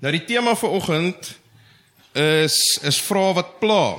Nou die tema vir oggend is vrae wat pla.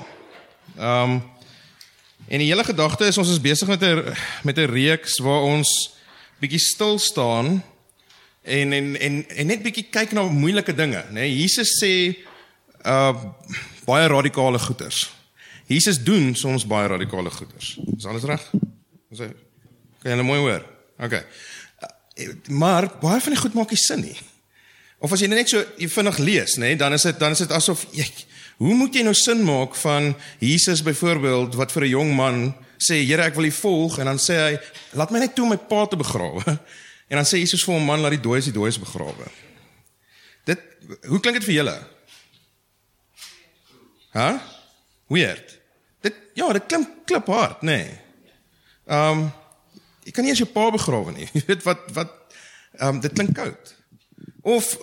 En die hele gedagte is, ons is besig met 'n reeks waar ons bietjie stil staan en net bietjie kyk na moeilike dinge, né? Jesus sê baie radikale goeders. Jesus doen soms baie radikale goeders. Is alles reg? Kan jy nou mooi hoor? Okay. Maar baie van die goed maak nie sin nie. Of as jy net so vinnig lees, né, dan is dit asof hoe moet jy nou sin maak van Jesus byvoorbeeld wat vir 'n jong man sê, Here, ek wil U volg, en dan sê hy, laat my net toe om my pa te begrawe. En dan sê Jesus vir 'n man, laat die dooies begrawe. Hoe klink dit vir julle? Weird. Dit klink kliphard, nee. Jy kan nie eens jou pa begrawe nie. Jy weet wat dit klink koud. Of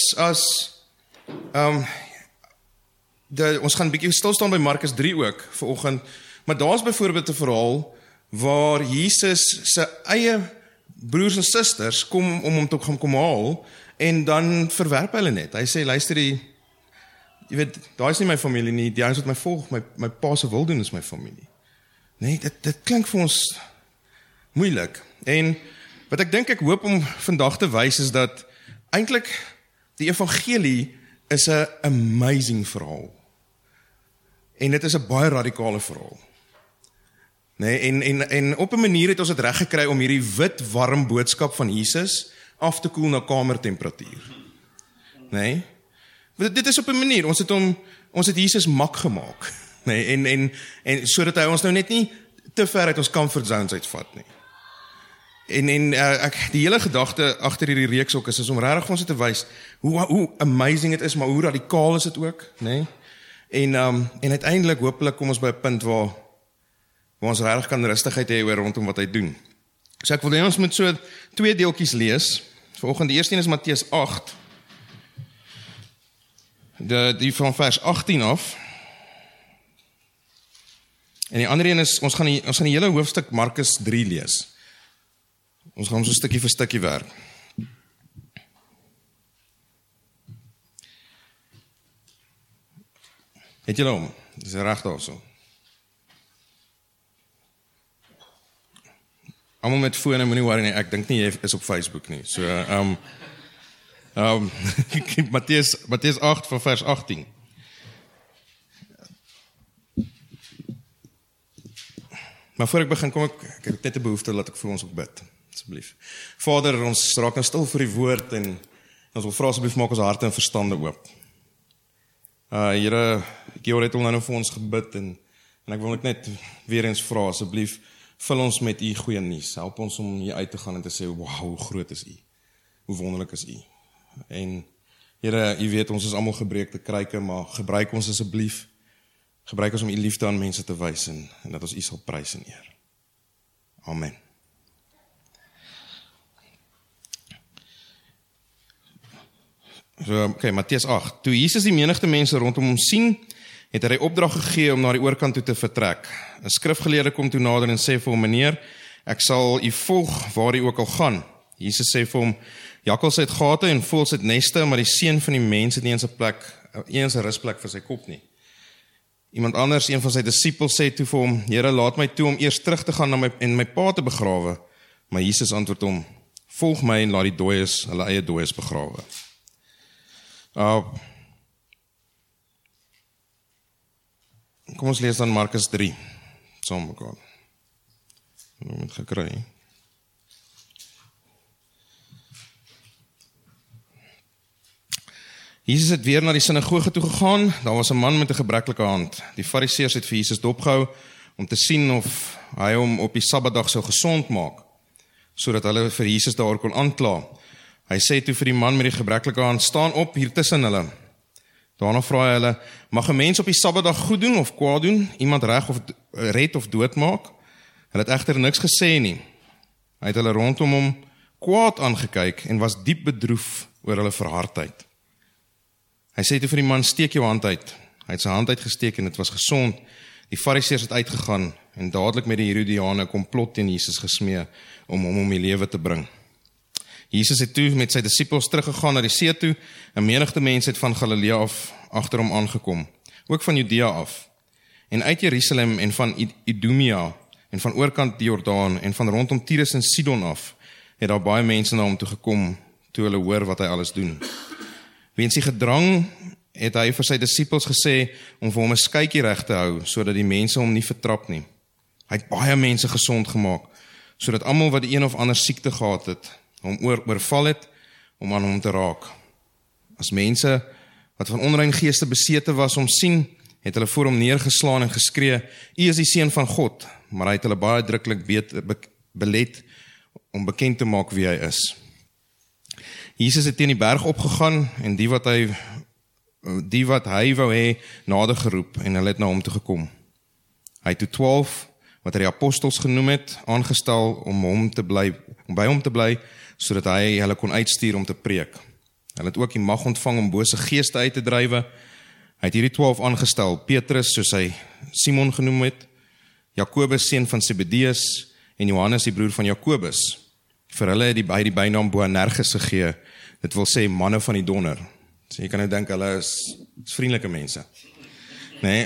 ons gaan 'n bietjie stil staan by Markus 3 ook vanoggend, maar daar's byvoorbeeld 'n verhaal waar Jesus se eie broers en susters kom om hom te kom haal en dan verwerp hulle net. Hy sê, luister, jy weet, daai is nie my familie nie, die ouens wat my volg, my pa se wil doen is my familie. Nee, dit klink vir ons moeilik. En wat ek dink ek hoop om vandag te wys is dat eintlik die evangelie is 'n amazing verhaal. En dit is 'n baie radikale verhaal. Nee, en op 'n manier het ons dit reg gekry om hierdie wit warm boodskap van Jesus af te koel na kamertemperatuur. Nee. Dit is op 'n manier, ons het Jesus mak gemaak. Nee, en sodat hy ons nou net nie te ver uit ons comfort zones uitvat nie. En die hele gedagte agter hierdie reeks ook is om regtig ons te wys hoe amazing dit is, maar hoe radikaal is dit ook, né? En uiteindelik hopelik kom ons by 'n punt waar ons regtig kan rustigheid hê oor rondom wat hy doen. So ek wil hê ons moet so 2 deeltjies lees. Vanoggend die eerste een is Matteus 8. Die van vers 18 af. En die ander een is ons gaan die hele hoofstuk Markus 3 lees. Ons gaan so stukkie vir stukkie werk. Het julle hom? Dis reg daarso. Almal met fone, moenie worry nie, ek dink nie jy is op Facebook nie. So Matteus 8 van vers 18. Maar voor ek begin, ek het net 'n behoefte dat ek vir ons ook bid. Asseblief. Vader, ons raak nou stil vir die woord en ons wil vra asseblief maak ons harte en verstande oop. Here, Georg het al nou vir ons gebid en ek wil net weer eens vra asseblief, vul ons met U goeie nuus. Help ons om hier uit te gaan en te sê, wow, hoe groot is U? Hoe wonderlik is U? En Here, U weet ons is almal gebreekte kruike, maar gebruik ons asseblief. Gebruik ons om U liefde aan mense te wys en dat ons U sal prys en eer. Amen. So, Matteus 8. Toe Jesus die menigte mense rondom hom sien, het hy opdrag gegee om na die oorkant toe te vertrek. 'n Skrifgeleerde kom toe nader en sê vir hom, meneer, ek sal U volg waar U ook al gaan. Jesus sê vir hom, jakkals het gate en voëls het neste, maar die seun van die mens het nie eens 'n rusplek vir sy kop nie. Iemand anders, een van sy disippels, sê toe vir hom, Here, laat my toe om eers terug te gaan en my pa te begrawe. Maar Jesus antwoord hom, volg my en laat die dooies hulle eie dooies begrawe. Kom ons lees dan Markus 3, saam mekaar. Ek het gekry. Jesus het weer na die sinagoge toe gegaan, daar was 'n man met 'n gebreklike hand. Die fariseërs het vir Jesus dopgehou, om te sien of hy hom op die Sabbatdag sou gesond maak, sodat hulle vir Jesus daaroor kon aankla. Hy sê toe vir die man met die gebreklike hand, staan op hier tussen hulle. Daarna vra hy hulle, mag 'n mens op die Sabbatdag goed doen of kwaad doen, iemand red of dood maak? Hulle het egter niks gesê nie. Hy het hulle rondom hom kwaad aangekyk en was diep bedroef oor hulle verhardheid. Hy sê toe vir die man, steek jou hand uit. Hy het sy hand uitgesteek en dit was gesond. Die fariseërs het uitgegaan en dadelik met die Herodiane 'n komplot teen Jesus gesmee om hom om die lewe te bring. Jesus het toe met sy disippels teruggegaan na die see toe, en menigte mense het van Galilea af agter hom aangekom, ook van Judea af, en uit Jerusalem en van Idumea, en van oorkant die Jordaan, en van rondom Tyrus en Sidon af, het daar baie mense na hom toe gekom, toe hulle hoor wat hy alles doen. Weens die gedrang het hy vir sy disippels gesê, om vir hom 'n skytjie reg te hou, sodat die mense hom nie vertrap nie. Hy het baie mense gesond gemaak, sodat almal wat die een of ander siekte gehad het, hom oorval het, om aan hom te raak. As mense wat van onrein geeste besete was om sien, het hulle voor hom neergeslaan en geskree, U is die Seun van God, maar hy het hulle baie uitdruklik belet om bekend te maak wie hy is. Jesus het teen die berg opgegaan en die wat hy wou hê nader geroep en hulle het na hom toe gekom. Hy het toe 12 wat hy die apostels genoem het, aangestel om by hom te bly, sodat hy hulle kon uitstuur om te preek. Hulle het ook die mag ontvang om bose geeste uit te drywe. Hy het hierdie 12 aangestel, Petrus, soos hy Simon genoem het, Jakobus, seun van Zebedeus, en Johannes, die broer van Jakobus. Vir hulle het hy die bynaam Boanerges gegee, dit wil sê manne van die donder. So jy kan nou dink, hulle is vriendelike mense. Nee,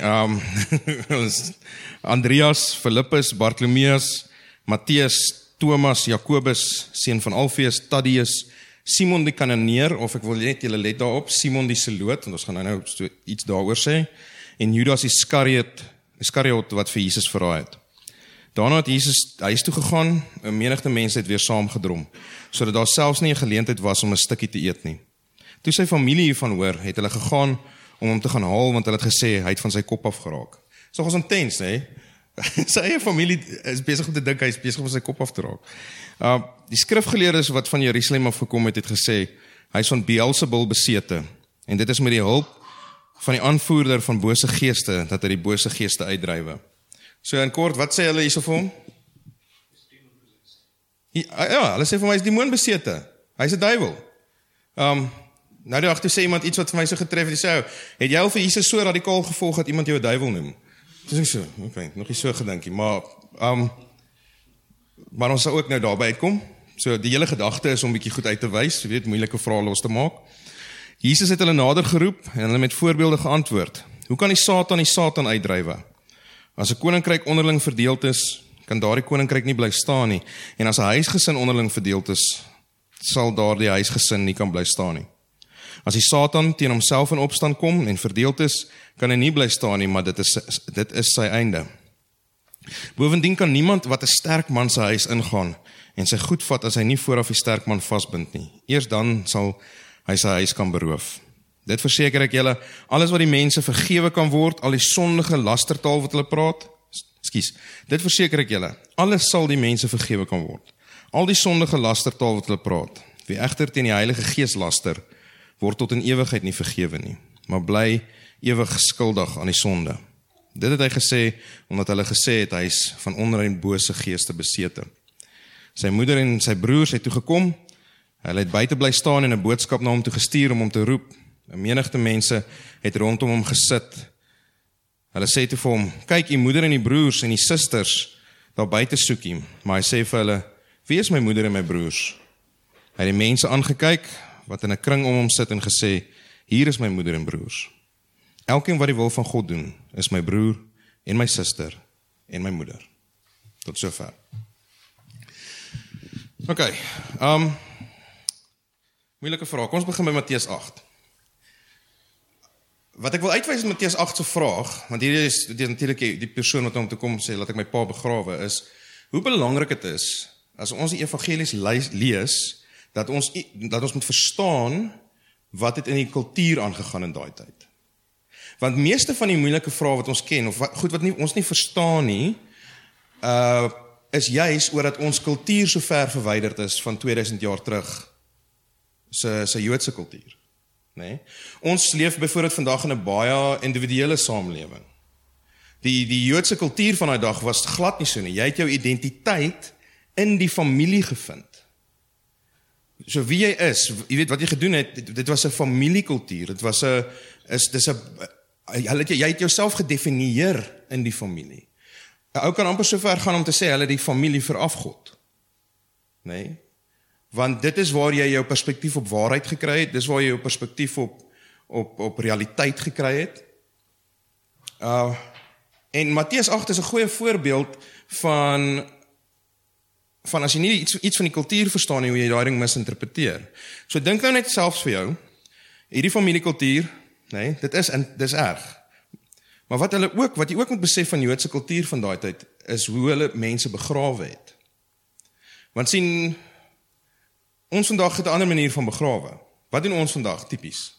Andreas, Philippus, Bartholomeus, Matteus, Thomas, Jakobus, seun van Alfeus, Thaddeus, Simon die Kananeer, of ek wil net julle let daarop, Simon die Seloot, want ons gaan nou so iets daaroor sê, en Judas Iskariot wat vir Jesus verraai het. Daarna het Jesus huis toe gegaan, 'n menigte mense het weer saamgedrom, sodat daar selfs nie 'n geleentheid was om 'n stukkie te eet nie. Toe sy familie hiervan hoor, het hulle gegaan om hom te gaan haal, want hulle het gesê, hy het van sy kop af geraak. So was intens, hè? Sy eie familie is besig om te dink, hy is besig om sy kop af te raak. Die skrifgeleerdes wat van Jerusalem afgekom het gesê, hy is van Beelzebul besete, en dit is met die hulp van die aanvoerder van bose geeste, dat hy die bose geeste uitdrywe. So in kort, wat sê hulle hierso vir hom? Ja, hulle sê vir my, hy is demoonbesete, hy is 'n duiwel. Nou die agter sê iemand iets wat vir my so getref het, die sê, het jy al vir Jesus so radikaal gevolg dat iemand jou 'n duiwel noem? Dis ek so, okay, nog nie so gedinkie, maar ons sal ook nou daarby uitkom. So die hele gedagte is om 'n bietjie goed uit te wys, jy weet, moeilike vrae los te maak. Jesus het hulle nader geroep en hulle met voorbeelde geantwoord. Hoe kan die Satan uitdrywe? As 'n koninkryk onderling verdeeld is, kan daardie koninkryk nie bly staan nie. En as 'n huisgesin onderling verdeeld is, sal daardie huisgesin nie kan bly staan nie. As die Satan teen homself in opstand kom en verdeeld is, kan hy nie bly staan nie, maar dit is sy einde. Bovendien kan niemand wat 'n sterk man se huis ingaan en sy goed vat as hy nie vooraf die sterk man vasbind nie. Eers dan sal hy sy huis kan beroof. Dit verseker ek julle, alles wat die mense vergewe kan word, al die sondige lastertaal wat hulle praat, dit verseker ek julle, alles sal die mense vergewe kan word. Al die sondige lastertaal wat hulle praat, wie egter teen die Heilige Gees laster, word tot in ewigheid nie vergewe nie, maar bly ewig skuldig aan die sonde. Dit het hy gesê, omdat hulle gesê het, hy is van onrein bose geeste besete. Sy moeder en sy broers het toe gekom, hulle het buite bly staan en 'n boodskap na hom toe gestuur om hom te roep. 'n Menigte mense het rondom hom gesit. Hulle sê toe vir hom, kyk, die moeder en die broers en die susters daar buite soek hom. Maar hy sê vir hulle, wie is my moeder en my broers? Hy het die mense aangekyk, wat in 'n kring om hom sit en gesê, hier is my moeder en broers. Elkeen wat die wil van God doen, is my broer en my suster en my moeder. Tot sover. Okay, moeilike vraag. Kom ons begin by Matteus 8. Wat ek wil uitwys in Matteus 8 se vraag, want hier is natuurlik die persoon wat hom toe kom sê, laat ek my pa begrawe, is, hoe belangrik het is, as ons die evangelies lees, dat ons moet verstaan, wat het in die kultuur aangegaan in daai tyd. Want meeste van die moeilike vrae wat ons ken, of goed wat ons nie verstaan nie, is juis oor dat ons kultuur so ver verwyderd is van 2000 jaar terug, sy Joodse kultuur. Nee? Ons leef byvoorbeeld vandag in 'n baie individuele samelewing. Die Joodse kultuur van daai dag was glad nie so nie. Jy het jou identiteit in die familie gevind. So wie jy is, jy weet wat jy gedoen het, dit was 'n familiekultuur, jy het jouself gedefinieer in die familie. 'n Ou kan amper so ver gaan om te sê, hulle die familie vir afgod. Nee? Want dit is waar jy jou perspektief op waarheid gekry het, dis waar jy jou perspektief op realiteit gekry het. En Matteus 8 is 'n goeie voorbeeld van as jy nie iets van die kultuur verstaan nie, hoe jy daai ding misinterpreteer. So dink nou net selfs vir jou, hierdie familiekultuur, nee, dis erg. Maar wat jy ook moet besef van Joodse kultuur van daai tyd, is hoe hulle mense begrawe het. Want sien, ons vandag het 'n ander manier van begrawe. Wat doen ons vandag, tipies?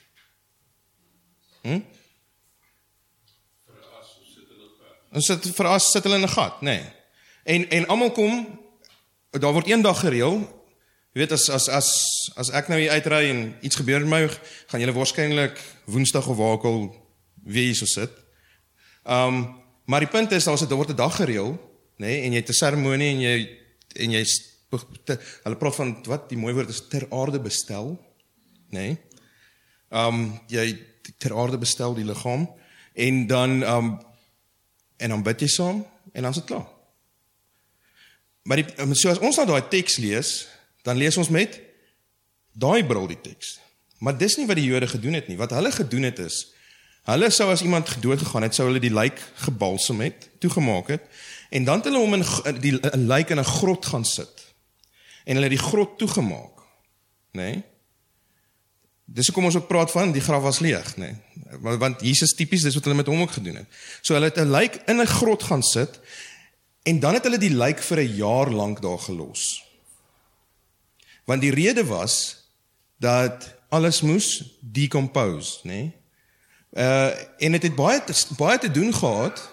Vir as sit hulle in 'n gat, nee. En almal kom, daar word een dag gereël. Jy weet, as ek nou hier uitry en iets gebeur met my, gaan julle waarskynlik Woensdag of waar ook al weer hier so sit. Maar die punt is, daar word 'n dag gereël, nee, en jy het 'n seremonie en jy hulle praat van wat die mooi woord is, ter aarde bestel, nee. Jy ter aarde bestel die liggaam en dan bid jy saam en dan is dit klaar. Maar so as ons nou daai teks lees, dan lees ons met daai bril die teks. Maar dis nie wat die Jode gedoen het nie. Wat hulle gedoen het is, hulle sou as iemand dood gegaan het, sou hulle die lijk gebalsem het, toegemaak het, en dan het hulle hom die lijk in 'n grot gaan sit. En hulle die grot toegemaak. Nee? Dis hoekom ons ook praat van, die graf was leeg, nee. Want Jesus typies, dis wat hulle met hom ook gedoen het. So hulle het 'n lijk in 'n grot gaan sit, en dan het hulle die lijk vir 'n jaar lank daar gelos. Want die rede was, dat alles moes decompose, nee. En het baie te doen gehad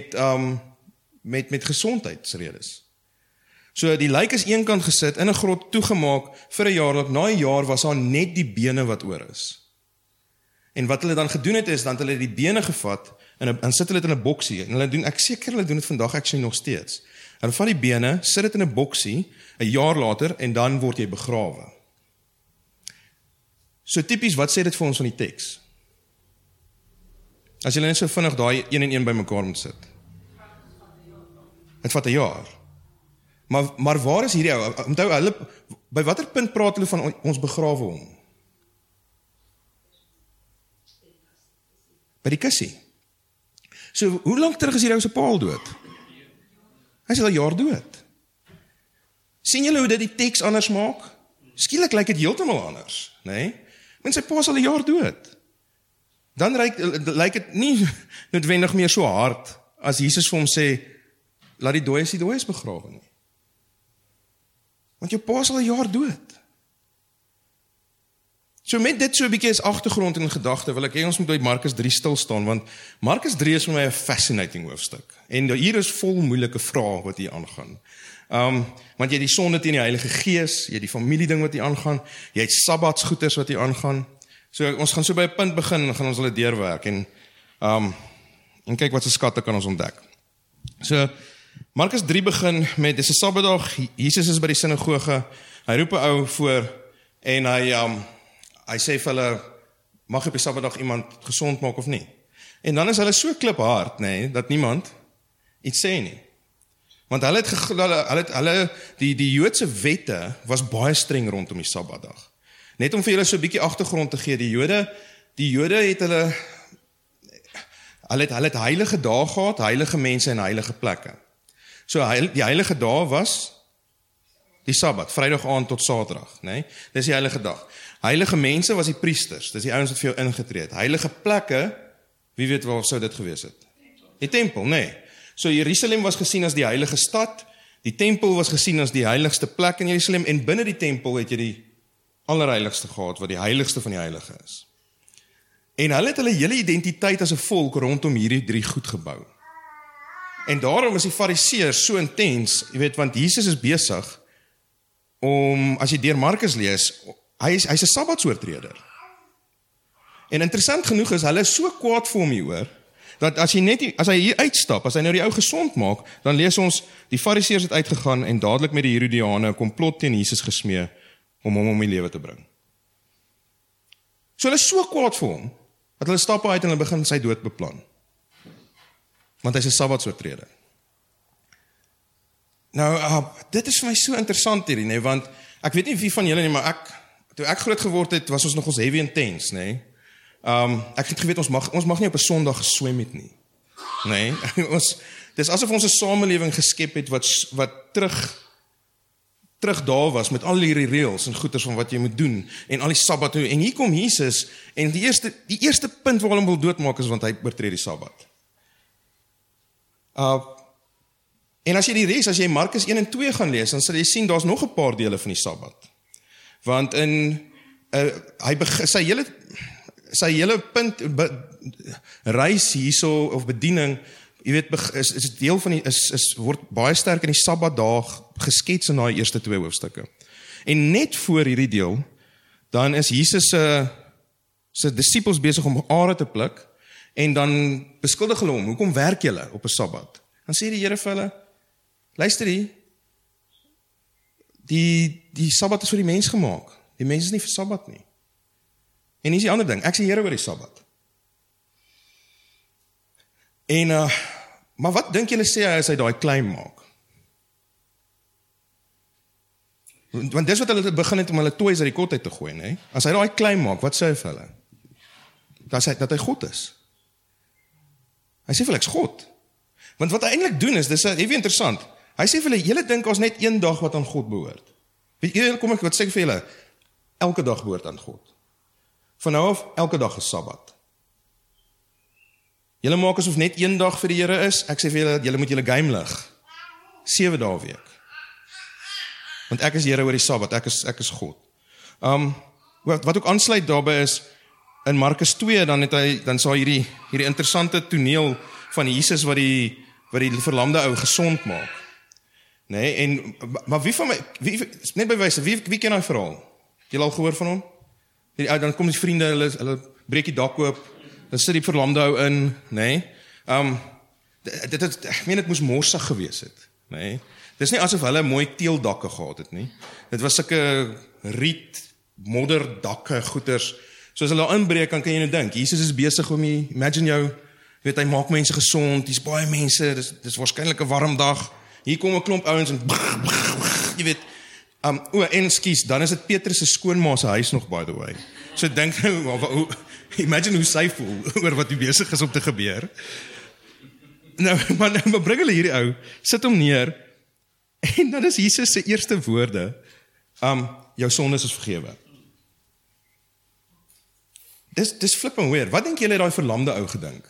met gezondheidsredes. So die lijk is eenkant gesit, in 'n grot toegemaak vir 'n jaar lank. Na 'n jaar was daar net die bene wat oor is. En wat hulle dan gedoen het is, dan het hulle die bene gevat, en sit hulle dit in 'n boksie, en ek seker hulle doen dit vandag actually nog steeds. Hulle vat die bene, sit dit in 'n boksie, 'n jaar later, en dan word jy begrawe. So typies, wat sê dit vir ons van die teks? As jy net so vinnig daai een en een bymekaar moet sit. Het vat 'n jaar. Maar waar is hierdie ou? Onthou, hulle, by watter punt praat hulle van ons begrawe hom? By die kussie. So, hoe lank terug is hierdie ou se pa dood? Hy is al 'n jaar dood. Sien julle hoe dit die teks anders maak? Skielik lyk dit heeltemal anders, nee? Want sy pa is al 'n jaar dood. Dan lyk dit nie noodwendig meer so hard as Jesus vir hom sê, laat die dooies begrawe nie. Want jou pa is al 'n jaar dood. So met dit so 'n bietjie as agtergrond en gedagte, wil ek hê ons moet by Markus 3 stil staan, want Markus 3 is vir my 'n fascinating hoofstuk. En hier is vol moeilike vrae wat hier aangaan. Want jy het die sonde teen die Heilige Gees, jy het die familie ding wat hier aangaan, jy het sabbatsgoeders wat hier aangaan. So ons gaan so by 'n punt begin, gaan ons hulle deurwerk en kyk wat se skatte kan ons ontdek. So Markus 3 begin met, dis 'n Sabbatdag, Jesus is by die sinagoge, hy roep 'n ou voor en hy sê vir hulle, mag op die Sabbatdag iemand gesond maak of nie? En dan is hulle so kliphard, nee, dat niemand iets sê nie. Want die Joodse wette was baie streng rondom die Sabbatdag. Net om vir julle so 'n bietjie agtergrond te gee, die Jode het hulle het heilige dae gehad, heilige mense en heilige plekke. So die heilige dae was die Sabbat, Vrydag aand tot Saterdag, nee? Dis die heilige dag. Heilige mense was die priesters, dis die ouens wat vir jou ingetree het. Heilige plekke, wie weet waar sou dit gewees het? Die tempel, nee. So Jerusalem was gesien as die heilige stad, die tempel was gesien as die heiligste plek in Jerusalem, en binne die tempel het jy die allerheiligste gehad, wat die heiligste van die heilige is. En hulle het hulle hele identiteit as 'n volk rondom hierdie 3 goed gebou. En daarom is die Fariseërs so intens, jy weet, want Jesus is besig om, as jy deur Markus lees, hy's 'n sabbatsoortreder. En interessant genoeg is, hulle is so kwaad vir hom hieroor, dat as hy hier uitstap, as hy nou die ou gesond maak, dan lees ons, die Fariseërs het uitgegaan en dadelik met die Herodiane 'n komplot teen Jesus gesmee om hom om die lewe te bring. So hulle is so kwaad vir hom, dat hulle stap uit en hulle begin sy dood beplan. Want hy's 'n sabbatsoortreder. Nou, dit is vir my so interessant hierdie, nee, want Ek weet nie wie van julle nie, maar toe ek groot geword het, was ons nog ons heavy intense, nee. Ek het geweet, ons mag nie op 'n Sondag geswem het nie. Nee, dis asof ons 'n samelewing geskep het wat terug daar was met al hierdie reëls en goeders van wat jy moet doen en al die Sabbat en hier kom Jesus en die eerste punt waar hom wil doodmaak is want hy oortree die Sabbat. En as jy Markus 1 en 2 gaan lees, dan sal jy sien daar's nog 'n paar dele van die Sabbat. Want sy hele punt reis hierso of bediening, jy weet, is deel van word baie sterk in die Sabbatdag geskets in daai eerste 2 hoofstukke. En net voor hierdie deel, dan is Jesus se disippels besig om are te pluk en dan beskuldig hulle hom, hoekom werk julle op 'n Sabbat? Dan sê die Here vir hulle, luister die Sabbat is vir die mens gemaak. Die mens is nie vir Sabbat nie. En hier is die ander ding, ek is die Here oor die Sabbat. En, maar wat dink julle sê hy as hy daai claim maak? Want dis wat hulle begin het om hulle toys uit die kot uit te gooi, nee? As hy daai claim maak, wat sê hy vir hulle? Dat hy God is. Hy sê vir hulle, ek's God. Want wat hy eintlik doen is, dis even interessant. Hy sê vir hulle, julle dink ons net een dag wat aan God behoort. Weet julle, kom ek wat sê vir julle, elke dag behoort aan God. Van nou af, elke dag is Sabbat. Julle maak asof net een dag vir die Here is, ek sê vir julle moet julle game lig. 7 dae 'n week. Want ek is Here oor die Sabbat, ek is God. Wat ook aansluit daarbey is, in Markus 2, dan sal hierdie interessante toneel van Jesus wat die verlamde ou gesond maak. Nee, maar wie van my, net by wyse, wie ken daai verhaal? Julle al gehoor van hom? Dan kom die vriende, hulle breek die dak oop, dan sit die verlamde ou in, nee. Dit moes morsig gewees het, nee. Dis nie asof hulle mooi teeldakke gehad het nie. Dit was sulke riet, modderdakke, goeters. Soos hulle inbreek, kan jy nou dink, Jesus is besig om imagine jou, weet hy maak mense gesond, hier's baie mense, dis waarskynlik 'n warm dag. Hier kom 'n klomp ouens en jy weet, en skies, dan is dit Petrus se skoonma se huis nog, by the way. So dink nou, imagine hoe sy voel oor wat besig is om te gebeur. Maar bring hulle hierdie ou, sit hom neer, en dan is Jesus se eerste woorde, jou sondes is vergewe. Dis flipping weird. Wat dink julle het daai verlamde ou gedink?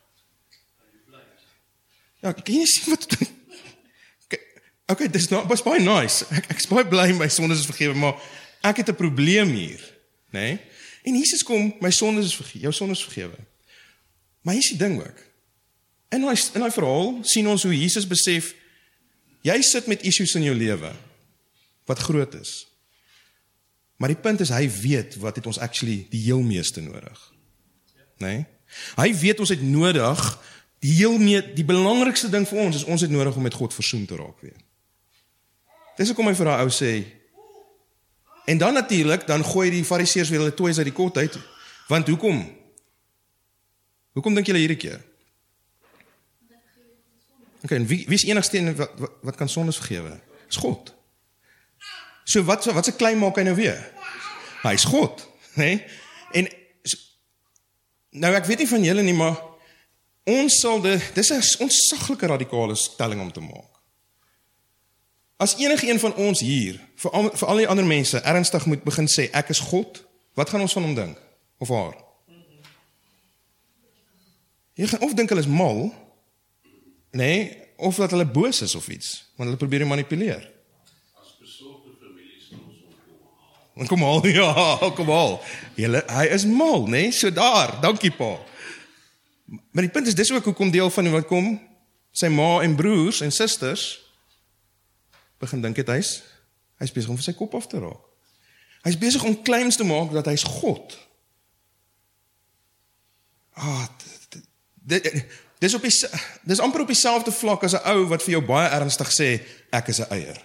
Ja, kan jy sien wat... Okay, dis baie nice. Ek is baie bly my sondes is vergewe, maar ek het 'n probleem hier, nee? En Jesus kom, my sondes is vergewe, jou sondes is vergewe. Maar hier is die ding ook. In daai verhaal sien ons hoe Jesus besef, jy sit met issues in jou lewe wat groot is. Maar die punt is, hy weet wat het ons actually die heel meeste nodig. Nee? Hy weet ons het nodig, die belangrikste ding vir ons het nodig om met God versoen te raak weer. Dis hoekom hy vir daai ou sê, en dan natuurlik, dan gooi die fariseërs weer hulle toys uit die kot uit, want hoekom dink julle hierdie keer? Okay, en wie is enigste een wat kan sondes vergewe? Is God. So wat se claim maak hy nou weer? Hy is God, nee? En nou ek weet nie van julle nie, maar dis 'n ontsaglike radikale stelling om te maak. As enige een van ons hier, vir al die ander mense, ernstig moet begin sê, ek is God, wat gaan ons van hom dink? Of haar? Jy gaan of dink hulle is mal, nee, of dat hulle boos is of iets, want hulle probeer manipuleer. Kom al, ja, kom al. Hy is mal, nee, so daar, dankie pa. Maar die punt is, dis ook hoekom deel van wat kom, sy ma en broers en susters, begin dink het hy's besig om vir sy kop af te raak. Hy's besig om claims te maak dat hy's God. Dis amper op dieselfde vlak as 'n ou wat vir jou baie ernstig sê, ek is 'n eier.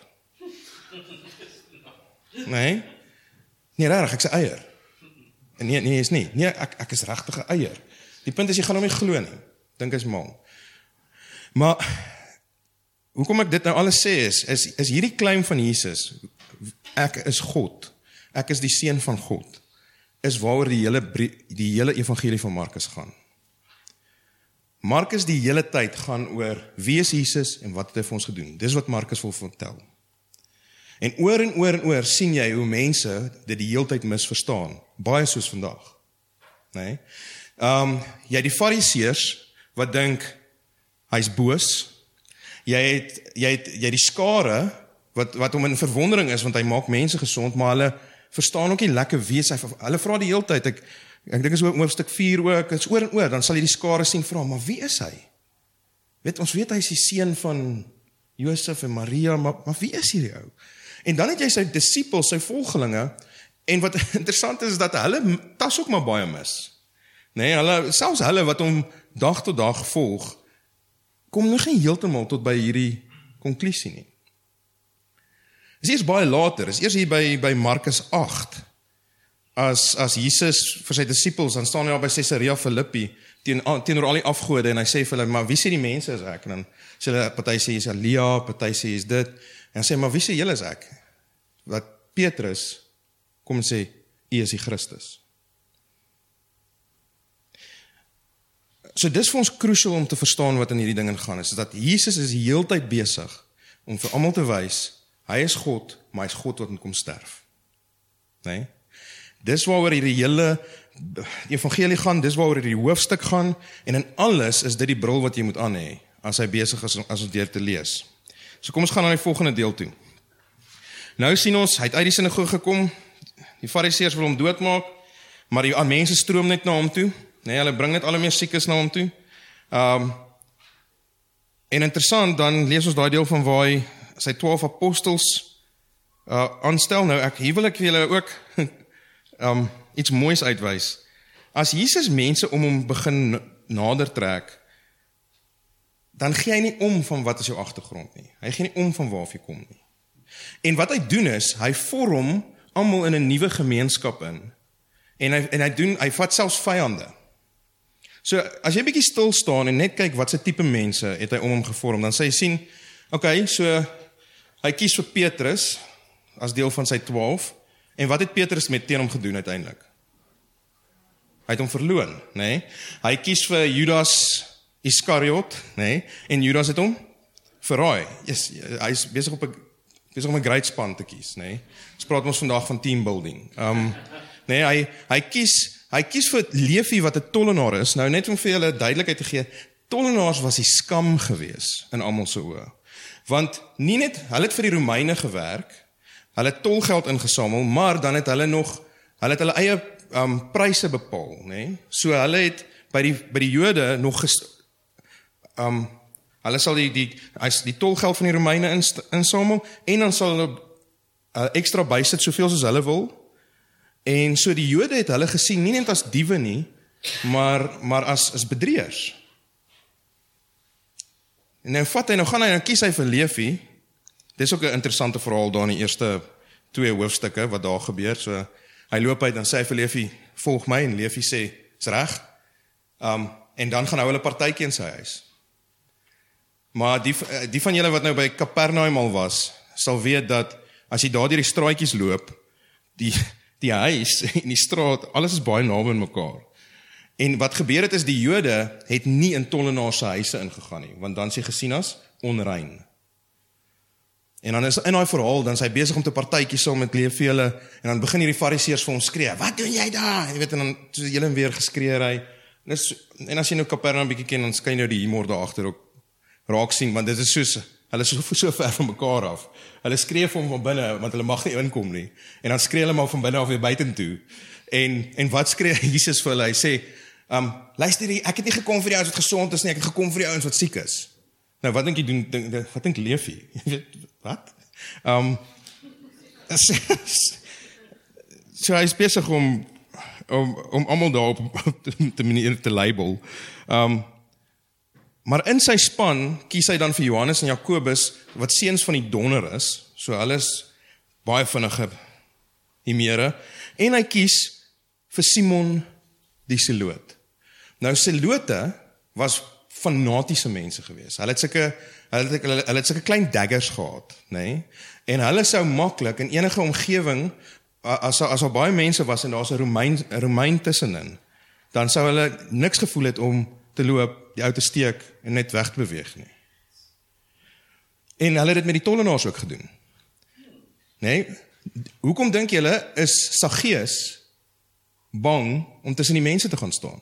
Nee? Nee, regtig, ek's 'n eier. En nee, is nie. Nee, ek is regtig 'n eier. Die punt is, jy gaan hom nie glo nie. Dink is mal. Maar, hoekom ek dit nou alles sê is hierdie claim van Jesus, ek is God, ek is die seun van God, is waaroor die hele evangelie van Markus gaan. Markus die hele tyd gaan oor wie is Jesus en wat het hy vir ons gedoen. Dis wat Markus wil vertel. En oor sien jy hoe mense dit die hele tyd misverstaan, baie soos vandag. Nee? Jy het die fariseërs wat dink hy's boos. Jy het die skare wat hom in verwondering is want hy maak mense gesond, maar hulle verstaan ook nie lekker wie is hy. Hulle vra die hele tyd. Ek dink is hoofstuk 4 ook, is oor, dan sal jy die skare sien vra, maar wie is hy? Ons weet hy is die seun van Josef en Maria, maar wie is hierdie ou? En dan het jy sy disippels, sy volgelinge, en wat interessant is dat hulle tas ook maar baie mis. Nee, selfs hulle wat hom dag tot dag volg, kom nog nie heeltemal tot by hierdie konklusie nie. Dis eers baie later, is eers hier by Markus 8, as Jesus vir sy disippels, dan staan hy daar by Caesarea Philippi, teenoor al die afgode, en hy sê vir hulle, maar wie sê die mense is ek? En dan sê hulle, party sê is Elia, party sê is dit, en hy sê, maar wie sê julle is ek? Wat Petrus kom en sê, U is die Christus. So dis vir ons crucial om te verstaan wat in hierdie ding gaan is dat Jesus is die hele tyd besig om vir almal te wys, hy is God, maar hy is God wat moet kom sterf. Nee? Dis waaroor hierdie hele evangelie gaan, dis waaroor hierdie hoofstuk gaan, en in alles is dit die bril wat jy moet aan hê, as hy besig is as ons deur te lees. So kom ons gaan na die volgende deel toe. Nou sien ons, hy het uit die sinagoge gekom, die fariseërs wil hom doodmaak, maar die mense stroom net na hom toe, nee, hulle bring net al die meer siekes na hom toe. En interessant, dan lees ons daai deel van waar hy sy 12 apostels aanstel. Nou, hier wil ek vir julle ook iets moois uitwys. As Jesus mense om hom begin nader trek, dan gee hy nie om van wat is jou agtergrond nie. Hy gee nie om van waar jy kom nie. En wat hy doen is, hy vorm almal in 'n nuwe gemeenskap in. En hy vat selfs vyande. So, as jy bietjie stil staan en net kyk wat se tipe mense het hy om hom gevorm, dan sê jy sien, okay, so hy kies vir Petrus as deel van sy 12, en wat het Petrus teen hom gedoen uiteindelik? Hy het hom verloon, nee? Hy kies vir Judas Iskariot, nee? En Judas het hom verraai. Yes, hy is besig om 'n great span te kies, nee? Ons praat ons vandag van team building. Nee, hy kies vir Levi wat 'n tollenaar is. Nou net om vir julle duidelikheid te gee, tollenaars was die skam gewees in almal se oë. Want nie net, hulle het vir die Romeine gewerk, hulle het tolgeld ingesamel, maar dan het hulle hulle eie pryse bepaal, nee? So hulle het by die Jode nog hulle sal die tolgeld van die Romeine insamel, en dan sal hulle ekstra bysit soveel soos hulle wil. En so die Jode het hulle gesien nie net as diewe nie, maar as bedrieërs. En nou kies hy vir Levi. Dis ook 'n interessante verhaal daar in die eerste 2 hoofstukke wat daar gebeur. So hy loop uit en sê hy vir Levi, volg my, en Levi sê, is reg. En dan gaan hou hulle partytjie in sy huis. Maar die van julle wat nou by Kapernaum al was, sal weet dat as jy daar deur die straatjies loop, die huis en die straat, alles is baie naby aan mekaar. En wat gebeur het is, die Jode het nie in tollenaars se huise ingegaan nie, want dan is hy gesien as onrein. En dan is in daai verhaal, dan is hy besig om te partytjies saam met Levi hulle, en dan begin hierdie fariseërs vir hom skree, wat doen jy daar? En jy weet, en dan so hele en weer geskree hy. En as jy nou Kapernaum bietjie ken, dan skyn nou die humor daar agter ook raak sien, want dit is soos, hulle is so ver van mekaar af. Hulle skree vir hom van binne, want hulle mag nie inkom nie. En dan skree hulle maar van binne af weer buitentoe. En wat skree Jesus vir hulle? Hy sê, luister, ek het nie gekom vir die ouens wat gesond is nie, ek het gekom vir die ouens wat siek is. Nou, wat dink jy doen? Wat dink Levi? Wat? So hy is besig om almal daar op die manier te label. Maar in sy span kies hy dan vir Johannes en Jakobus, wat seuns van die donder is, so hulle is baie vinnige himere, en hy kies vir Simon die Zeloot. Nou Zelote was fanatiese mense gewees. Hulle het sulke klein daggers gehad, nê? En hulle sou maklik in enige omgewing, as daar baie mense was en daar's 'n Romein tussenin, dan sou hulle niks gevoel het om te loop, die ou te steek en net weg te beweeg nie. En hulle het dit met die tollenaars ook gedoen. Nee, hoekom dink julle is Saggeus bang om tussen die mense te gaan staan?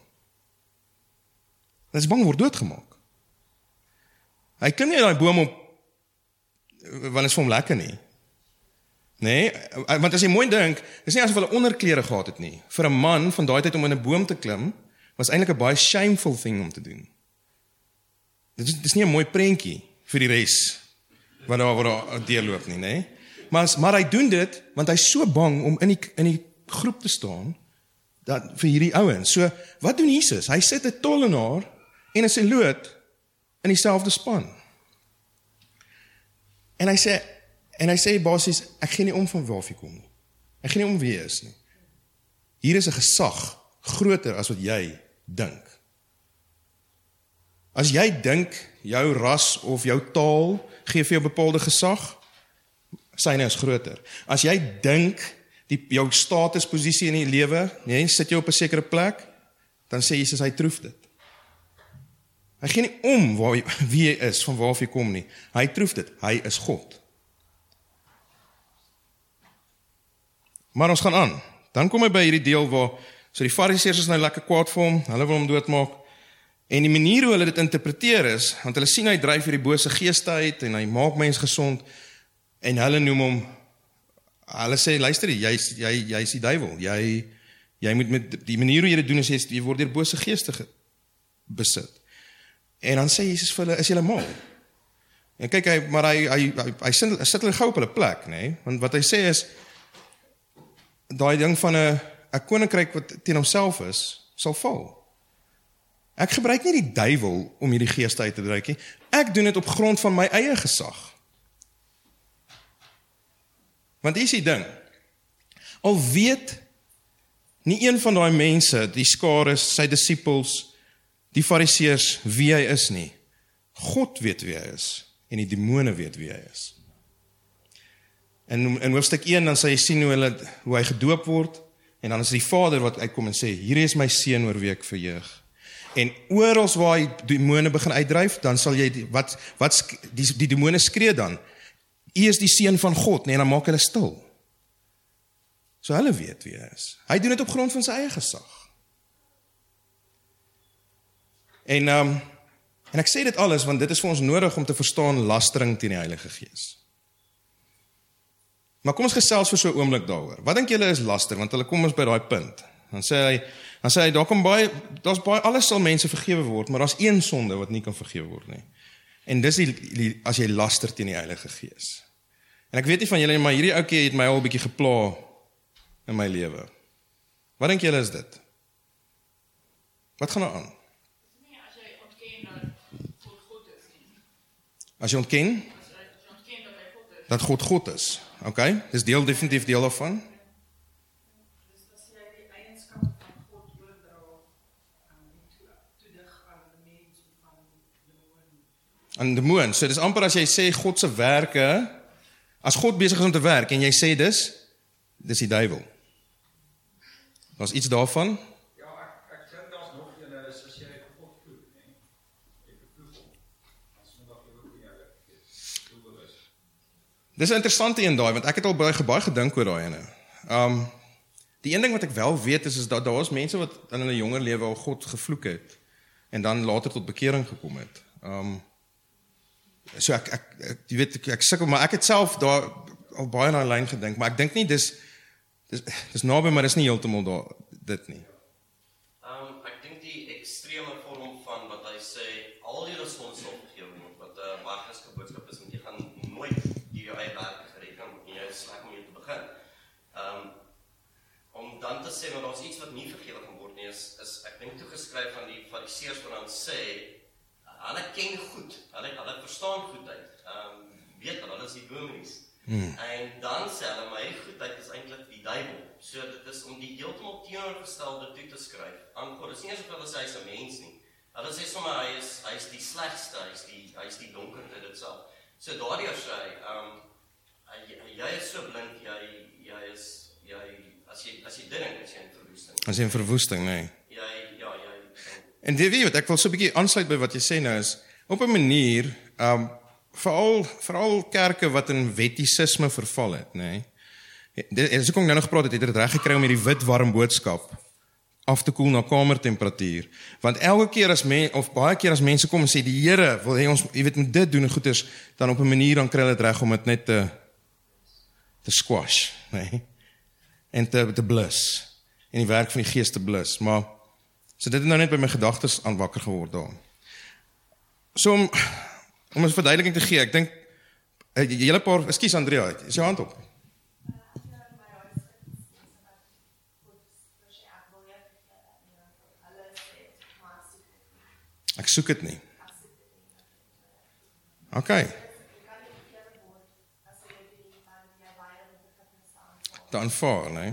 Hy is bang word doodgemaak. Hy klim nie daai boom op want is vir hom lekker nie. Nee, want as jy mooi dink, dis nie asof hulle onderklere gehad het nie. Vir 'n man van daai tyd om in 'n boom te klim, was eintlik 'n baie shameful thing om te doen. Dit is nie 'n mooi prentjie vir die res wat daar deurloop nie, nee. Maar hy doen dit want hy's so bang om in die groep te staan vir hierdie ouens. So, wat doen Jesus? Hy sit 'n tollenaar en 'n seloot in dieselfde span. En hy sê basies, ek gee nie om van waar jy kom nie. Ek gee nie om wie jy is nie. Hier is 'n gesag groter as wat jy dink. As jy dink jou ras of jou taal gee vir jou bepaalde gesag, syne is groter. As jy dink jou statusposisie in die lewe, nee, sit jy op 'n sekere plek, dan sê Jesus hy troef dit. Hy gee nie om wie hy is, van waar hy kom nie. Hy troef dit, hy is God. Maar ons gaan aan. Dan kom hy by hierdie deel waar, so die Fariseërs is nou lekker kwaad vir hom, hulle wil hom doodmaak, en die manier hoe hulle dit interpreteer is, want hulle sien hy dryf hierdie bose geeste uit, en hy maak mens gesond, en hulle noem hom, hulle sê, luister, jy is die duiwel, jy moet met die manier hoe jy dit doen, is jy word deur bose geeste besit. En dan sê Jesus vir hulle, is julle mal? En kyk, hy sit hulle gou op hulle plek, nee? Want wat hy sê is, daai ding van 'n koninkryk wat teen homself is, sal val. Ek gebruik nie die duiwel om hierdie geeste uit te dryf nie. Ek doen dit op grond van my eie gesag. Want hier is die ding. Al weet nie een van daai mense, die skare, sy disippels, die Fariseërs, wie hy is nie. God weet wie hy is, en die demone weet wie hy is. En in hoofstuk 1, dan sal jy sien hoe hy gedoop word, en dan is die Vader wat uitkom en sê, hier is my seun oor wie ek verheug. En oral waar hy demone begin uitdryf, dan sal jy, die demone skree dan, U is die seun van God, nee, en dan maak hulle stil. So hulle weet wie hy is. Hy doen dit op grond van sy eie gesag. En ek sê dit alles, want dit is vir ons nodig om te verstaan lastering teen die Heilige Gees. Maar kom ons gesels vir so 'n oomblik daaroor. Wat dink julle is laster? Want hulle kom ons by daai punt. Dan sê hy, daar's baie, alles sal mense vergewe word, maar daar's een sonde wat nie kan vergewe word nie. En dis as jy laster teen die Heilige Gees. En ek weet nie van julle, maar hierdie ouetjie het my al 'n bietjie gepla in my lewe. Wat dink julle is dit? Wat gaan nou aan? Nee, as jy ontken dat God God is nie. As jy ontken dat God God is. Okay, dis definitief deel daarvan. Dus as jy die eienskappe van God oordra toe dig aan 'n mens of van demoon. Aan demoon. So dis amper as jy sê God se werke, as God besig is om te werk en jy sê dis die duiwel. Was iets daarvan? Ja, ek dink daar's nog een is as jy God vloek, nee. Jy vloek hom. As sondag jy ook nie jou is. Dis 'n interessante een daai, want ek het al baie gedink oor daai ene. Die een ding wat ek wel weet is dat daar is mense wat in hulle jonger lewe al God gevloek het en dan later tot bekering gekom het. So jy weet ek sukkel, maar ek het self daar al baie na 'n lyn gedink, maar ek dink nie dis naby, maar dis nie heeltemal dit nie. Ek dink die ekstreme vorm van wat hy sê, al julle sonde sal vergewe word, wat 'n wagtelike boodskap is, want jy gaan nooit jou eie werk gered kan word, jy is sleg om te begin. Om dan te sê, maar daar's iets wat nie vergewe kan word nie, is ek dink toegeskryf aan die Fariseërs wat dan sê, hulle ken goed, hulle verstaan goedheid, weet hulle is die dominees. En dan sê hulle, maar hierdie goedheid is eintlik die duiwel. So dit is om die heeltemal teenoorgestelde toe te skryf aan God. Dit is nie eens of hulle sê hy's 'n mens nie. Hulle sê sommer hy is die slegste, hy is die donkerte dit self. So daardie as jy is so blind, as jy dink, is jy in verwoesting. As jy in verwoesting, nee. Ja. En weet jy wat, ek wil so 'n bietjie aansluit by wat jy sê nou is, op 'n manier, veral kerke wat in wettisisme verval het, nee. As ek nou nog gepraat het dit reg gekry om hierdie wit warm boodskap af te koel na kamertemperatuur. Want elke keer baie keer as mense kom en sê die Here wil hê ons, jy weet, moet dit doen en goeders, dan op 'n manier dan kry hulle dit reg om dit net te squash, nee. En te blus. En die werk van die Gees te blus. Maar so dit het nou net by my gedagtes aan wakker geword daar. So om 'n verduideliking te gee, ek dink 'n hele paar, ekskuus Andrea, is jou hand op? Ek soek dit nie. OK. Te aanvaar, nee.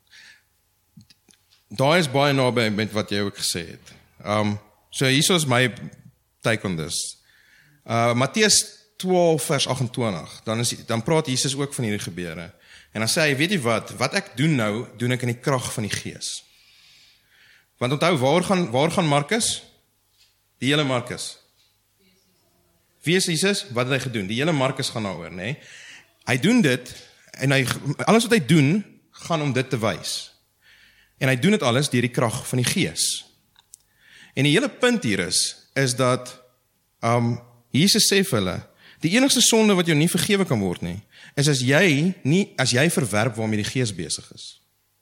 Daar is baie naby met wat jy ook gesê het. So hier is my take on this. Matteus 12 vers 28, dan praat Jesus ook van hierdie gebeure. En dan sê hy, weet jy wat ek doen nou, doen ek in die krag van die Gees. Want onthou, waar gaan Markus? Die hele Markus. Wie is Jesus? Wat het hy gedoen? Die hele Markus gaan daaroor, nee. Hy doen dit, en alles wat hy doen, gaan om dit te wys. En hy doen dit alles deur die krag van die Gees. En die hele punt hier is dat, Jesus sê vir hulle, die enigste sonde wat jou nie vergewe kan word nie, is as jy verwerp waarmee die Gees besig is.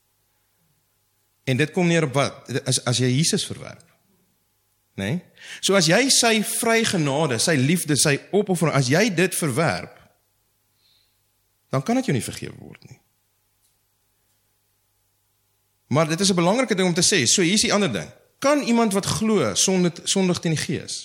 En dit kom neer op wat? As jy Jesus verwerp. Nee? So as jy sy vrygenade, sy liefde, sy opoffering, as jy dit verwerp, dan kan dit jou nie vergewe word nie. Maar dit is 'n belangrike ding om te sê, so hier is die ander ding. Kan iemand wat glo sondig teen die Gees?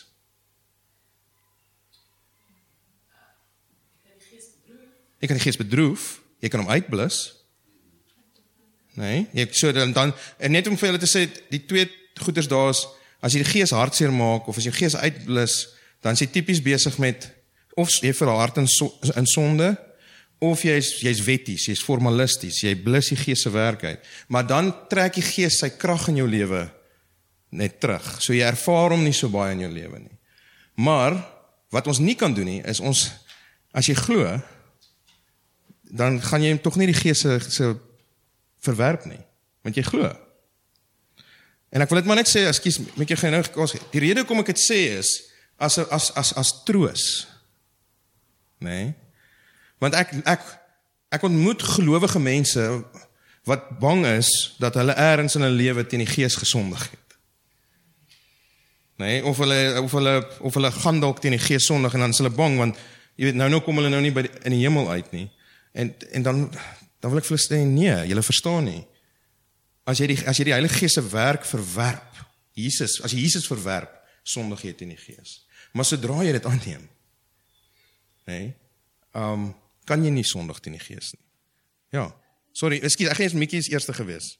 Jy kan die Gees bedroef, jy kan hom uitblus. Nee, so dan en net om vir julle te sê, die twee goeders daar is, as jy die Gees hartseer maak, of as jy die Gees uitblus, dan is jy tipies besig met, of jy verhard in sonde, of jy's wetties, jy's formalisties, jy blus die Gees se werk uit. Maar dan trek die Gees sy krag in jou lewe net terug. So jy ervaar hom nie so baie in jou lewe nie. Maar, wat ons nie kan doen nie, is as jy glo, dan gaan jy tog nie die Gees se verwerp nie, want jy glo. En ek wil dit maar net sê, ekskuus, met jy nou die rede hoekom ek dit sê is, as troos. Nee? Want ek ontmoet gelowige mense, wat bang is, dat hulle ergens in hulle lewe teen die Gees gesondig het. Nee? Of hulle gaan dalk teen die Gees sondig, en dan is hulle bang, want jy weet, nou kom hulle nou nie in die hemel uit nie. En dan wil ek vir hulle sê, nee, julle verstaan nie. As jy die Heilige Gees se werk verwerp, as jy Jesus verwerp, sondig jy teen die Gees. Maar sodra jy dit aanneem, nee, kan jy nie sondig teen die Gees nie. Ja, sorry, ekskuus, ek gaan Mikkie is eerste gewees.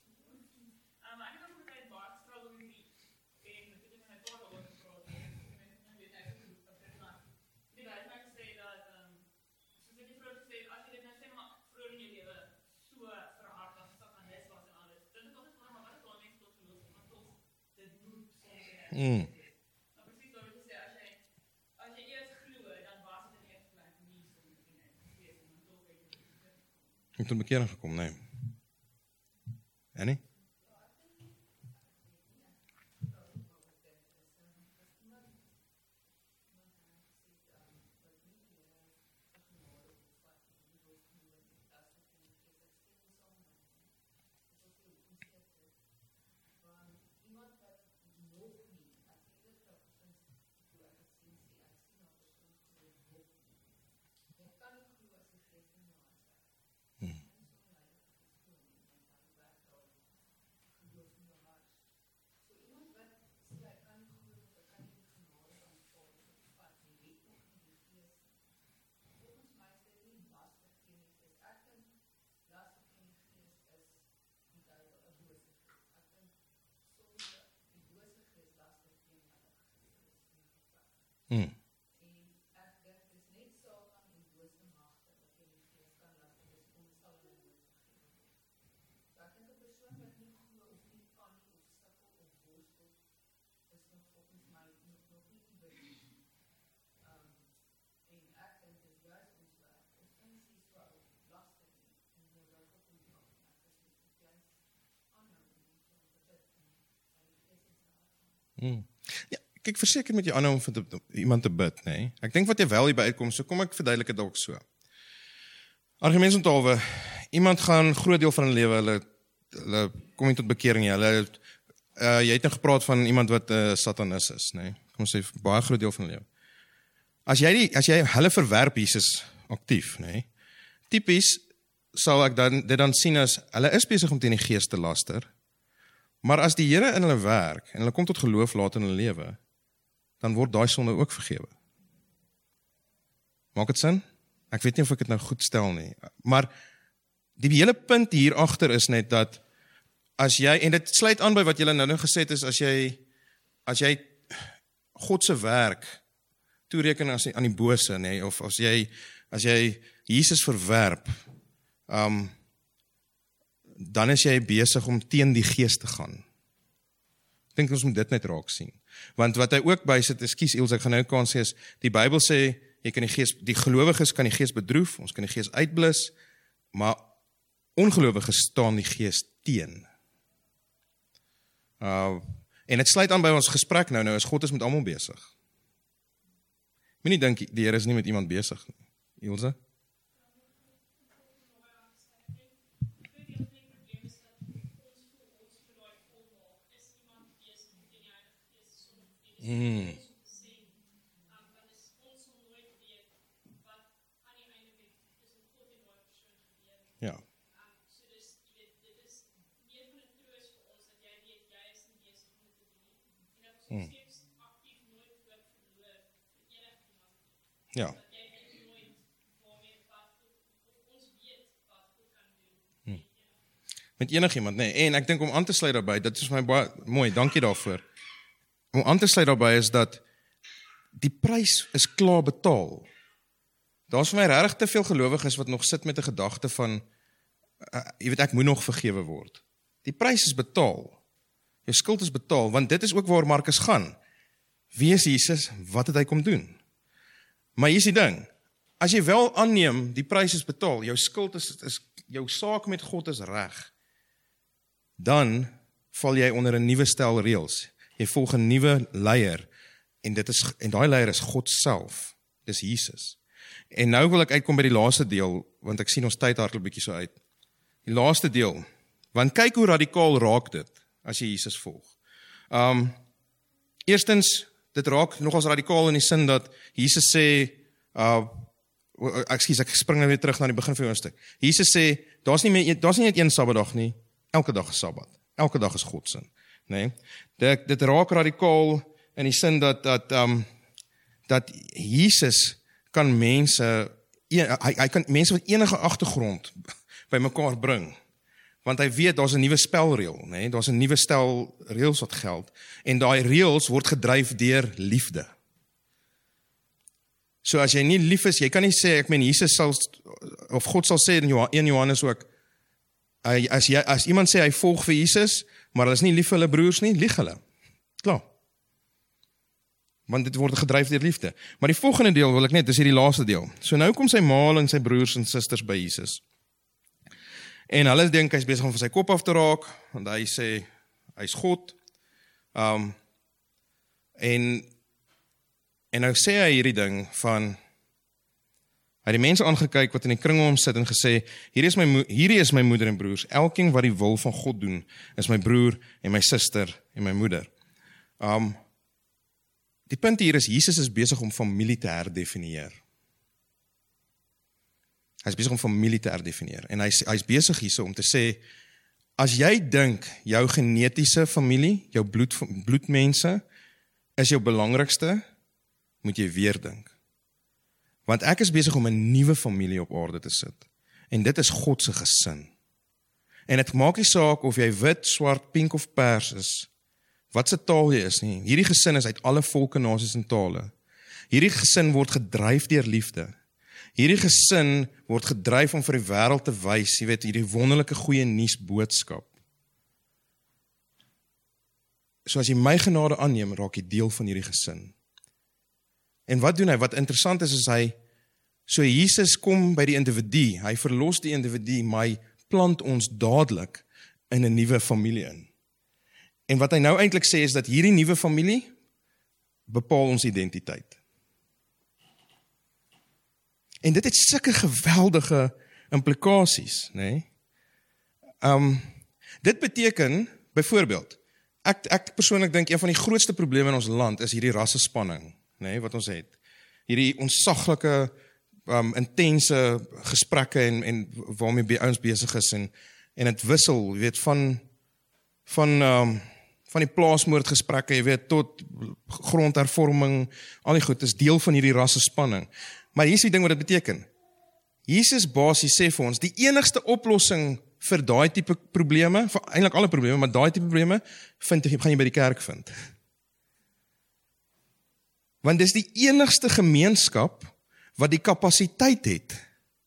Jy het tot bekering gekom, nee. Annie? En ek dink dis net Satan en bose magte wat jy die gees kan laat en dis ontsal en nooit vergewe word. So ek dink 'n persoon wat nie glo of nie kan nie of sukkel of worstel is nog volgens my nog nie iewers. En ek dink dis juist ons werk. Ons insies wat op lastig is en jy wil ook goed maak. En ek is juist aanhou en vir bid en sy gees is daar. Ja, kyk, verseker met jy aanhou om vir iemand te bid, nee. Ek dink wat jy wel hierby uitkom, so kom ek verduidelik dit dalk so. Argumentsontalwe, iemand gaan groot deel van hulle lewe, hulle kom nie tot bekering nie, jy het nou gepraat van iemand wat satanis is, nee. Kom ons sê, baie groot deel van hulle lewe. As jy hulle verwerp Jesus aktief, nee, typies sal ek dit dan sien as, hulle is besig om teen die gees te laster, maar as die Here in hulle werk, en hulle kom tot geloof laat in hulle lewe, dan word daai sonde ook vergewe. Maak dit sin? Ek weet nie of ek dit nou goed stel nie, maar die hele punt hier agter is net dat, as jy, en dit sluit aan by wat julle nou gesê het, is as jy God se werk toereken aan die bose, nee, of as jy Jesus verwerp, dan is jy besig om teen die gees te gaan. Ek dink ons moet dit net raak sien. Want wat hy ook by sit, ekskuus Ilse, ek gaan nou kan sê, is, die Bybel sê, jy kan die gelowiges kan die gees bedroef, ons kan die gees uitblus, maar ongelowiges staan die gees teen. En dit sluit aan by ons gesprek nou is God is met almal besig. Moenie dink die Here is nie met iemand besig nie. Ilse? Ja. Ja. Met enigiemand, nee. En ek dink om aan te sluit daarbey, dit is my baie mooi, dankie daarvoor. Om aan te sluit daarbey is dat die prys is klaar betaal. Daar's vir my regtig te veel gelowiges wat nog sit met 'n gedagte van, jy weet, ek moet nog vergewe word. Die prys is betaal. Jou skuld is betaal, want dit is ook waar Markus gaan. Wie is Jesus? Wat het hy kom doen? Maar hier is die ding, as jy wel aanneem, die prys is betaal, jou skuld is jou saak met God is reg, dan val jy onder 'n nuwe stel reëls. Jy volg 'n nuwe leier, en daai leier is God self, dis Jesus. En nou wil ek uitkom by die laaste deel, want ek sien ons tyd hardloop bietjie so uit. Die laaste deel, want kyk hoe radikaal raak dit, as jy Jesus volg. Eerstens, dit raak nogals radikaal in die sin dat Jesus sê, ek spring nou weer terug na die begin van die hoofstuk. Jesus sê, daar's nie net een Sabbatdag nie, elke dag is Sabbat. Elke dag is God se, nee. Dit raak radikaal in die sin dat Jesus kan mense, hy kan mense met enige agtergrond by mekaar bring. Want hy weet, daar's 'n nuwe spelreël, nee, daar's 'n nuwe stel reëls wat geld, en daai reëls word gedryf deur liefde. So as jy nie lief is, jy kan nie sê, ek meen Jesus sal, of God sal sê in 1 Johannes ook, as iemand sê hy volg vir Jesus, maar hulle is nie lief vir hulle broers nie, lieg hulle. Klaar. Want dit word gedryf deur liefde. Maar die volgende deel wil ek net, dis hierdie laaste deel. So nou kom sy ma en sy broers en susters by Jesus. En hulle dink hy's besig om van sy kop af te raak, want hy sê, hy's God. En nou sê hy hierdie ding van, hy het die mense aangekyk wat in die kring om hom sit en gesê, hierdie is my moeder en broers, elkeen wat die wil van God doen, is my broer en my suster en my moeder. Die punt hier is, Jesus is besig om familie te herdefinieer. Hy is besig om familie te herdefinieer. En hy is besig hierso om te sê, as jy dink, jou genetiese familie, jou bloedmense, is jou belangrikste, moet jy weer dink. Want ek is besig om 'n nuwe familie op aarde te sit. En dit is God se gesin. En dit maak nie saak of jy wit, swart, pink of pers is, wat se taal jy is nie. Hierdie gesin is uit alle volke, nasies en tale. Hierdie gesin word gedryf deur liefde. Hierdie gesin word gedryf om vir die wêreld te wys, jy weet, hierdie wonderlike goeie nuus boodskap. So as jy my genade aanneem, raak jy deel van hierdie gesin. En wat doen hy? Wat interessant is hy, so Jesus kom by die individu, hy verlos die individu, maar hy plant ons dadelik in 'n nuwe familie in. En wat hy nou eintlik sê is dat hierdie nuwe familie bepaal ons identiteit. En dit het sulke geweldige implikasies, nê? Dit beteken, byvoorbeeld, ek persoonlik dink een van die grootste probleme in ons land is hierdie rassespanning, nê, wat ons het. Hierdie onsaglike, intense gesprekke en waarmee ons besig is en het wissel, jy weet, van die plaasmoordgesprekke, jy weet, tot grondhervorming, al die goed, is deel van hierdie rassespanning. Maar hier is die ding wat dit beteken. Jesus basies sê vir ons, die enigste oplossing vir daai tipe probleme, vir eintlik alle probleme, maar daai tipe probleme, gaan jy by die kerk vind. Want dis die enigste gemeenskap wat die kapasiteit het,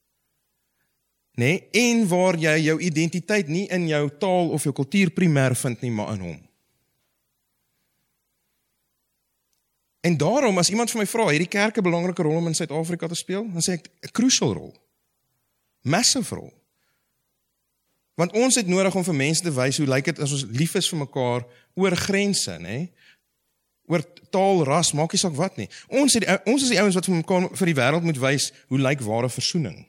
nee, en waar jy jou identiteit nie in jou taal of jou kultuur primêr vind nie, maar in hom. En daarom, as iemand vir my vra, hierdie kerk 'n belangrike rol om in Suid-Afrika te speel, dan sê ek 'n crucial rol. Massive rol. Want ons het nodig om vir mense te wys hoe lyk dit as ons lief is vir mekaar oor grense, nê? Oor taal, ras, maak nie saak wat nie. Ons is die ouens wat vir mekaar vir die wêreld moet wys hoe lyk ware versoening.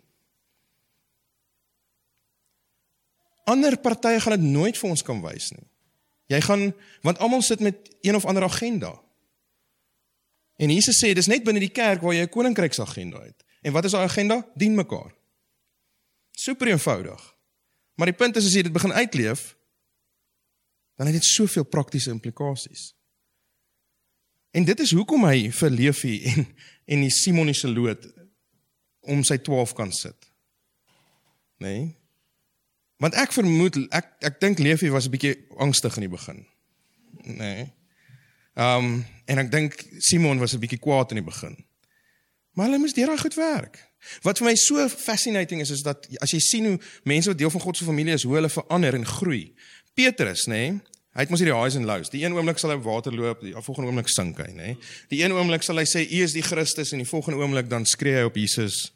Ander partye gaan dit nooit vir ons kan wys nie. Want almal sit met een of ander agenda. En Jesus sê, dis net binne die kerk waar jy 'n koninkryksagenda het. En wat is daai agenda? Dien mekaar. Super eenvoudig. Maar die punt is, as jy dit begin uitleef, dan het dit soveel praktiese implikasies. En dit is hoekom hy vir Levi en die Simoniese loot om sy 12 kan sit. Nee? Want ek vermoed, ek dink Levi was 'n bietjie angstig in die begin. Nee. En ek dink Simon was 'n bietjie kwaad in die begin. Maar hulle moes deur daai goed werk. Wat vir my so fascinating is dat as jy sien hoe mense wat deel van God se familie is, hoe hulle verander en groei. Petrus, nê, hy het mos hierdie highs and lows. Die een oomblik sal hy op water loop, die volgende oomblik sink hy, nê. Die een oomblik sal hy sê, U is die Christus, en die volgende oomblik dan skree hy op Jesus.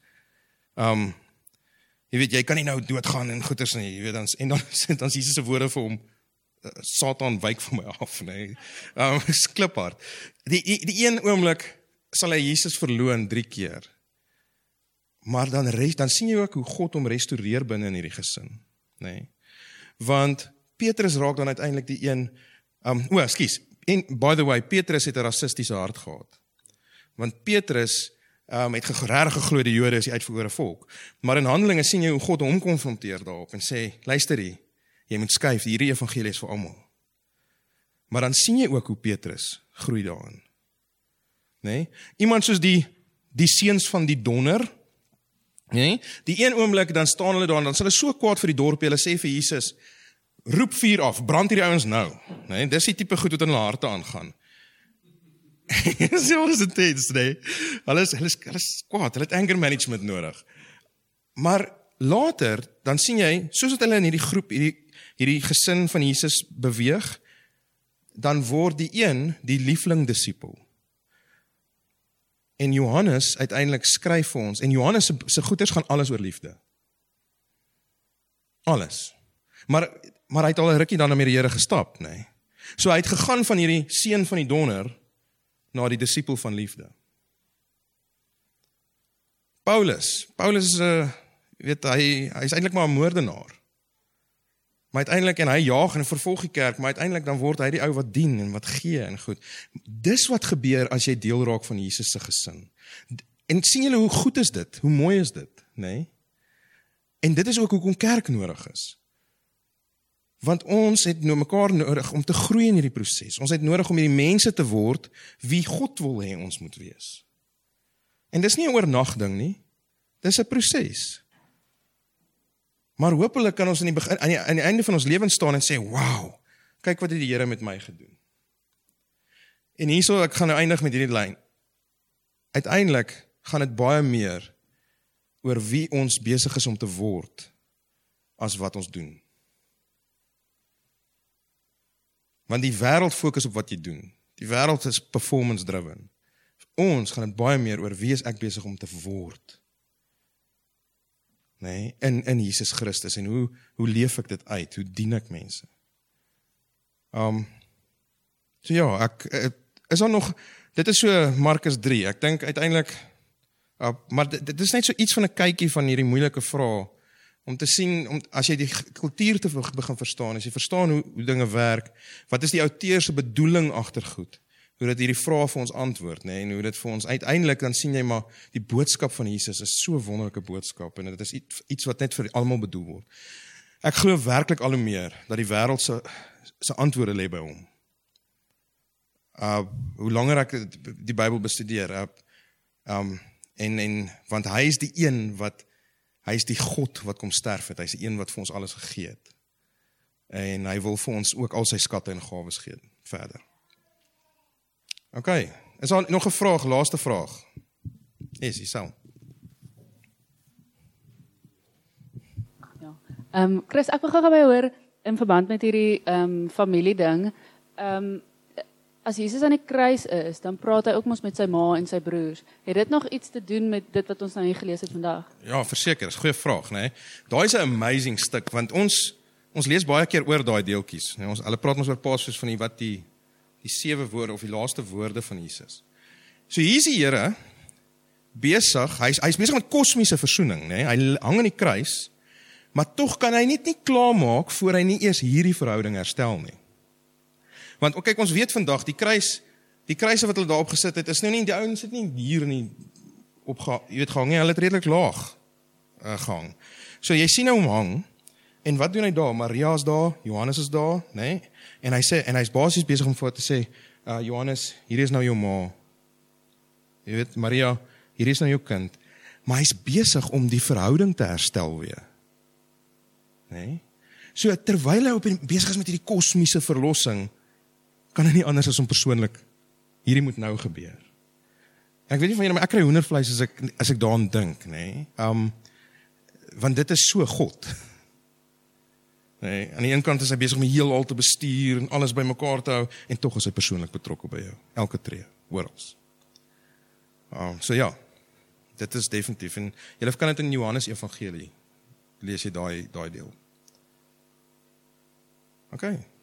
Jy weet, jy kan nie nou doodgaan en goeters nie, jy weet, en dan is Jesus se woorde vir hom, Satan wyk van my af, nee. Is kliphard. Die een oomblik sal hy Jesus verloon 3 keer. Maar dan sien jy ook hoe God hom restoreer binne in hierdie gesin, nee. Want Petrus raak dan uiteindelik die een, en by the way, Petrus het 'n rassistiese hart gehad. Want Petrus het regtig geglo die Jode is die uitverkore volk. Maar in Handelinge sien jy hoe God hom konfronteer daarop en sê, luister hier, jy moet skuif, hierdie evangelie is vir almal. Maar dan sien jy ook hoe Petrus groei daarin. Nee? Iemand soos die seuns van die donder, nee? Die een oomblik dan staan hulle daar en dan sal hulle so kwaad vir die dorp, hulle sê vir Jesus, roep vuur af, brand hierdie ouens nou. Nee? Dis die tipe goed wat in hulle harte aangaan. So is dit tens, nee. Hulle is kwaad, hulle het anger management nodig. Maar later, dan sien jy, soos wat hulle in hierdie groep, hierdie gesin van Jesus beweeg, dan word die een die liefling disipel. En Johannes uiteindelik skryf vir ons, en Johannes se goeters gaan alles oor liefde. Alles. Maar hy het al 'n rukkie dan met die Here gestap, nee. So hy het gegaan van hierdie seun van die donder na die disipel van liefde. Paulus is hy is eintlik maar 'n moordenaar. Maar uiteindelik, en hy jaag en vervolg die kerk, maar uiteindelik dan word hy die ou wat dien en wat gee en goed. Dis wat gebeur as jy deel raak van Jesus se gesin. En sien julle hoe goed is dit? Hoe mooi is dit, nee? En dit is ook hoekom kerk nodig is. Want ons het nou mekaar nodig om te groei in hierdie proses. Ons het nodig om hierdie mense te word wie God wil hê ons moet wees. En dis nie 'n oornag ding nie. Dis 'n proses. Maar hopelik kan ons aan die einde van ons lewens staan en sê, wow, kyk wat het die Here met my gedoen. En hierso, ek gaan nou eindig met hierdie lyn. uiteindelik gaan dit baie meer oor wie ons besig is om te word, as wat ons doen. Want die wêreld fokus op wat jy doen. Die wêreld is performance driven. Vir ons gaan dit baie meer oor wie is ek besig om te word. Nee, in Jesus Christus. En hoe leef ek dit uit? Hoe dien ek mense? So ja, is daar nog, dit is so Markus 3, ek dink uiteindelik, maar dit is net so iets van 'n kykie van hierdie moeilike vrae, om te sien, as jy die kultuur te begin verstaan, as jy verstaan hoe dinge werk, wat is die outeur se bedoeling agter goed, hoe dit hierdie vrae vir ons antwoord, nee, en hoe dit vir ons uiteindelik, dan sien jy maar, die boodskap van Jesus is so 'n wonderlike boodskap, en dit is iets wat net vir almal bedoel word. Ek glo werklik al hoe meer, dat die wêreld se antwoorde lê by hom. Hoe langer ek die Bybel bestudeer, want hy is die een hy is die God wat kom sterf het, hy is die een wat vir ons alles gegee het. En hy wil vir ons ook al sy skatte en gawes gee, verder. OK, is daar nog 'n vraag, laaste vraag? Yes, Isel. Ja. Chris, ek wil gou by hoor, in verband met hierdie familie ding, as Jesus aan die kruis is, dan praat hy ook mos met sy ma en sy broers. Het dit nog iets te doen met dit wat ons nou hier gelees het vandag? Ja, verseker, is 'n goeie vraag, né? Daai is 'n amazing stuk, want ons lees baie keer oor daai deeltjies, né? Hulle praat ons oor paasfees van die 7 woorde of die laaste woorde van Jesus. So hier is die Here besig, hy's besig met kosmiese versoening, né? Hy hang aan die kruis, maar tog kan hy net nie klaarmaak voor hy nie eers hierdie verhouding herstel nie. Want kyk, ons weet vandag, die kruise wat hulle daarop gesit het, is nou nie, die ouens het nie hier nie gehang nie, hulle het redelik laag gehang. So jy sien nou hom hang, en wat doen hy daar? Maria is daar, Johannes is daar, nee? En hy's basies besig om voor te sê, Johannes, hier is nou jou ma. Jy weet, Maria, hier is nou jou kind. Maar hy's besig om die verhouding te herstel weer. Nee? So terwyl hy besig is met hierdie kosmiese verlossing, kan hy nie anders as om persoonlik, hierdie moet nou gebeur. Ek weet nie van julle, maar ek kry hoendervleis as ek daaraan dink, nee? Want dit is so God. Nee, aan die een kant is hy besig om heelal te bestuur en alles bymekaar te hou, en tog is hy persoonlik betrokke by jou, elke tree, orals. So ja, dit is definitief, en julle kan dit in Johannes Evangelie, lees jy daai deel. Okay.